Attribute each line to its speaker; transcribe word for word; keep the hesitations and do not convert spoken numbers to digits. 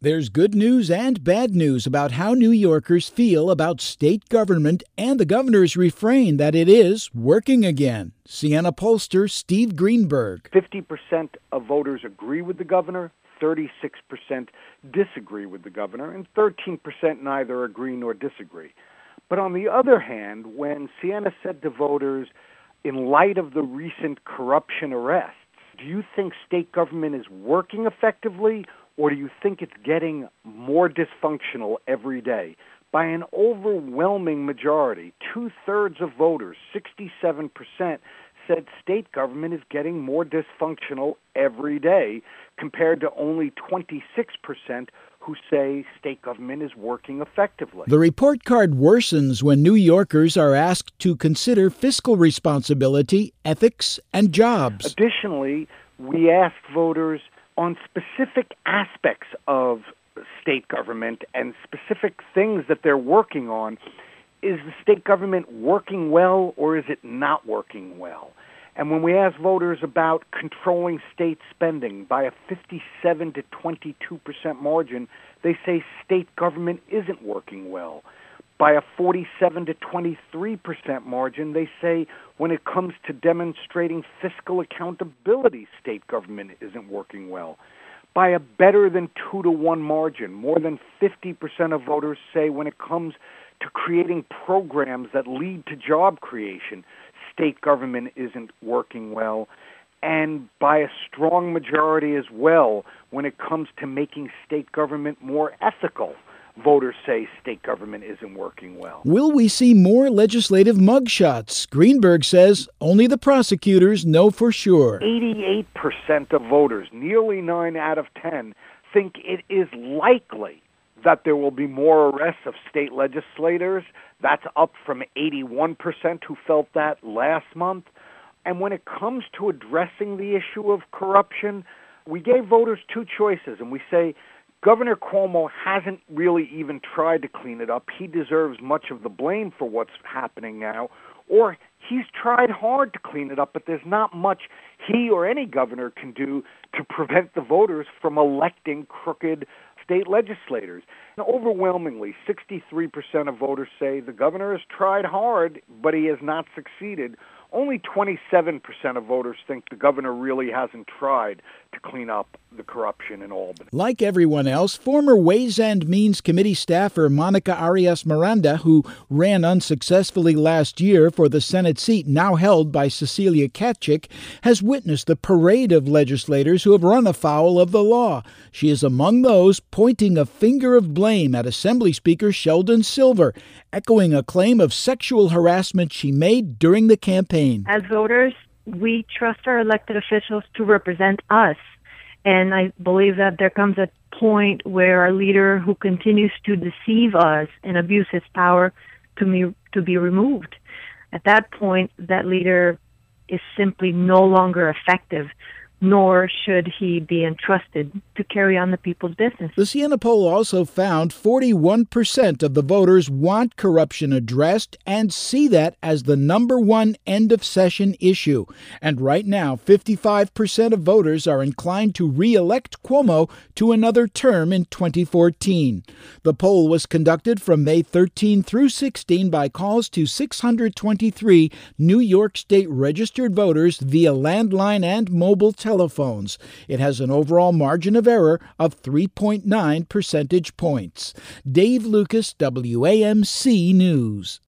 Speaker 1: There's good news and bad news about how New Yorkers feel about state government and the governor's refrain that it is working again. Siena pollster Steve Greenberg.
Speaker 2: fifty percent of voters agree with the governor, thirty-six percent disagree with the governor, and thirteen percent neither agree nor disagree. But on the other hand, when Siena said to voters, in light of the recent corruption arrests, do you think state government is working effectively, or do you think it's getting more dysfunctional every day? By an overwhelming majority, two-thirds of voters, sixty-seven percent, said state government is getting more dysfunctional every day, compared to only twenty-six percent who say state government is working effectively.
Speaker 1: The report card worsens when New Yorkers are asked to consider fiscal responsibility, ethics, and jobs.
Speaker 2: Additionally, we asked voters on specific aspects of state government and specific things that they're working on. Is the state government working well, or is it not working well? And when we ask voters about controlling state spending by a fifty-seven to twenty-two percent margin, they say state government isn't working well. By a forty-seven to twenty-three percent margin, they say when it comes to demonstrating fiscal accountability, state government isn't working well. By a better than two to one margin, more than fifty percent of voters say when it comes to creating programs that lead to job creation, state government isn't working well. And by a strong majority as well, when it comes to making state government more ethical, voters say state government isn't working well.
Speaker 1: Will we see more legislative mugshots? Greenberg says only the prosecutors know for sure.
Speaker 2: eighty-eight percent of voters, nearly nine out of ten, think it is likely that there will be more arrests of state legislators. That's up from eighty-one percent who felt that last month. And when it comes to addressing the issue of corruption, we gave voters two choices, and we say Governor Cuomo hasn't really even tried to clean it up. He deserves much of the blame for what's happening now. Or he's tried hard to clean it up, but there's not much he or any governor can do to prevent the voters from electing crooked state legislators. And overwhelmingly, sixty-three percent of voters say the governor has tried hard, but he has not succeeded. Only twenty-seven percent of voters think the governor really hasn't tried to clean up the corruption in Albany.
Speaker 1: Like everyone else, former Ways and Means Committee staffer Monica Arias Miranda, who ran unsuccessfully last year for the Senate seat now held by Cecilia Katchik, has witnessed the parade of legislators who have run afoul of the law. She is among those pointing a finger of blame at Assembly Speaker Sheldon Silver, echoing a claim of sexual harassment she made during the campaign.
Speaker 3: As voters, we trust our elected officials to represent us. And I believe that there comes a point where a leader who continues to deceive us and abuse his power to me, to be removed. At that point, that leader is simply no longer effective, nor should he be entrusted to carry on the people's business.
Speaker 1: The Siena poll also found forty-one percent of the voters want corruption addressed and see that as the number one end-of-session issue. And right now, fifty-five percent of voters are inclined to re-elect Cuomo to another term in twenty fourteen. The poll was conducted from May thirteenth through sixteenth by calls to six hundred twenty-three New York State registered voters via landline and mobile telephones. It has an overall margin of error of three point nine percentage points. Dave Lucas, W A M C News.